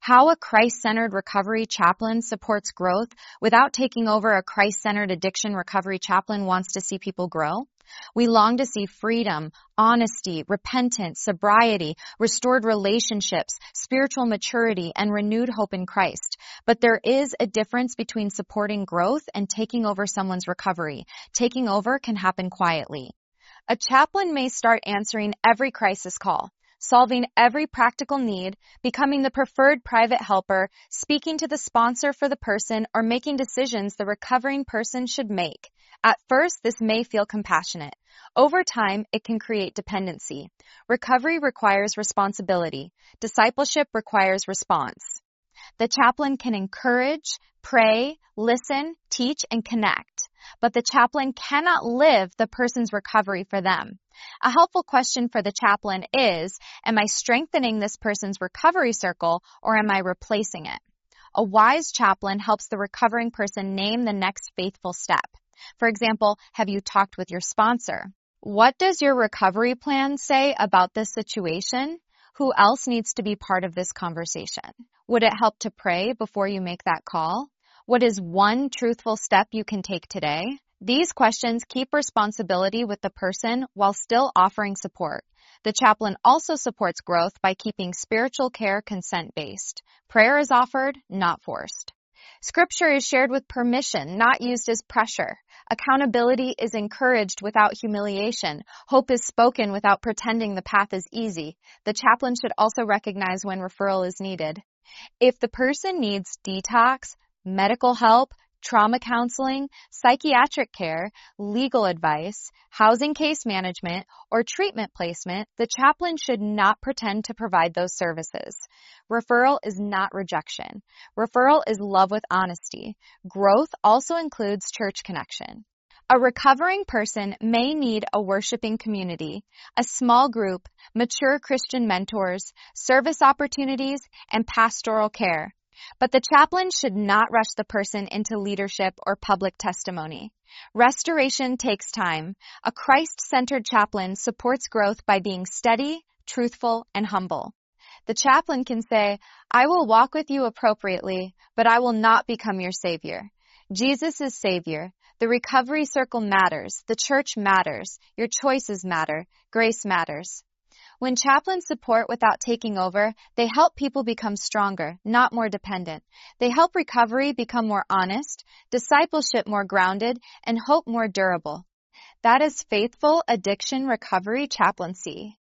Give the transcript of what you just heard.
How a Christ-centered recovery chaplain supports growth without taking over. A Christ-centered addiction recovery chaplain wants to see people grow. We long to see freedom, honesty, repentance, sobriety, restored relationships, spiritual maturity, and renewed hope in Christ. But there is a difference between supporting growth and taking over someone's recovery. Taking over can happen quietly. A chaplain may start answering every crisis call, solving every practical need, becoming the preferred private helper, speaking to the sponsor for the person, or making decisions the recovering person should make. At first, this may feel compassionate. Over time, it can create dependency. Recovery requires responsibility. Discipleship requires response. The chaplain can encourage, pray, listen, teach, and connect. But the chaplain cannot live the person's recovery for them. A helpful question for the chaplain is, am I strengthening this person's recovery circle, or am I replacing it? A wise chaplain helps the recovering person name the next faithful step. For example, have you talked with your sponsor? What does your recovery plan say about this situation? Who else needs to be part of this conversation? Would it help to pray before you make that call? What is one truthful step you can take today? These questions keep responsibility with the person while still offering support. The chaplain also supports growth by keeping spiritual care consent-based. Prayer is offered, not forced. Scripture is shared with permission, not used as pressure. Accountability is encouraged without humiliation. Hope is spoken without pretending the path is easy. The chaplain should also recognize when referral is needed. If the person needs detox, medical help, trauma counseling, psychiatric care, legal advice, housing case management, or treatment placement, the chaplain should not pretend to provide those services. Referral is not rejection. Referral is love with honesty. Growth also includes church connection. A recovering person may need a worshiping community, a small group, mature Christian mentors, service opportunities, and pastoral care. But the chaplain should not rush the person into leadership or public testimony. Restoration takes time. A Christ-centered chaplain supports growth by being steady, truthful, and humble. The chaplain can say, I will walk with you appropriately, but I will not become your savior. Jesus is savior. The recovery circle matters. The church matters. Your choices matter. Grace matters. When chaplains support without taking over, they help people become stronger, not more dependent. They help recovery become more honest, discipleship more grounded, and hope more durable. That is faithful addiction recovery chaplaincy.